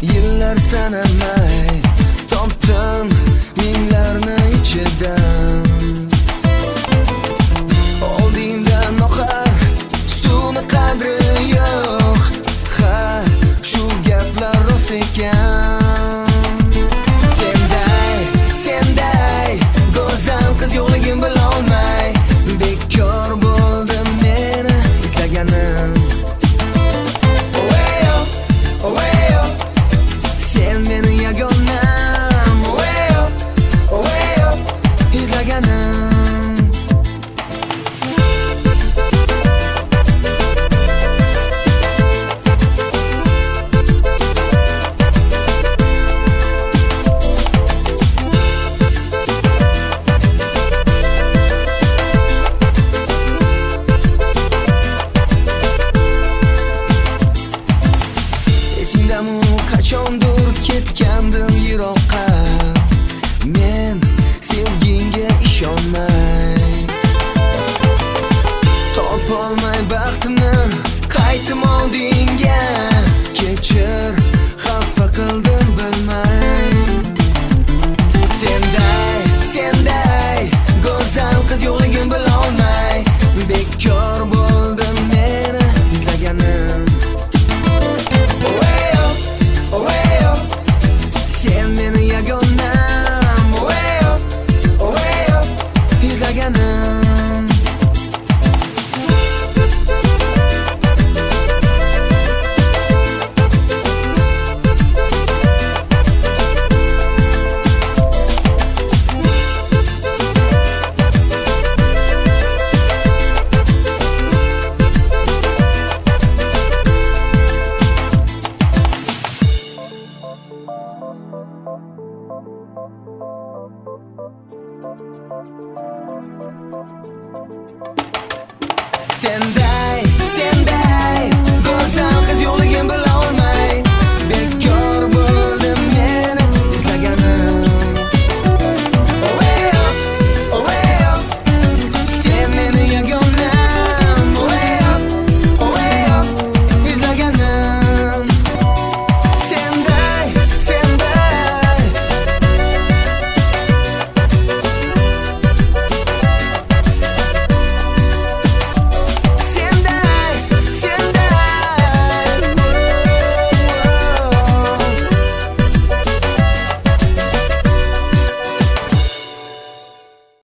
Yillar sanamay topdim minglarni ichidan. Oldingdan oqar suvni qadri yo'q. Ha, shu gaplar rost ekan. Senday go'zal qiz yo'qligin bilolmay bekor bo'ldi meni izlaganim. Sen meni yagonam, izlaganim. Qachondir ketgandim yiroqqa, men sevgingga ishonmay topolmay baxtimni qaytim oldingga. Kechir, xafa qildim bilmay. Senday go'zal qiz yo'qligin bilolmay bekor bo'ldi meni izlaganim. Sen meni yagonam, izlaganim. Senday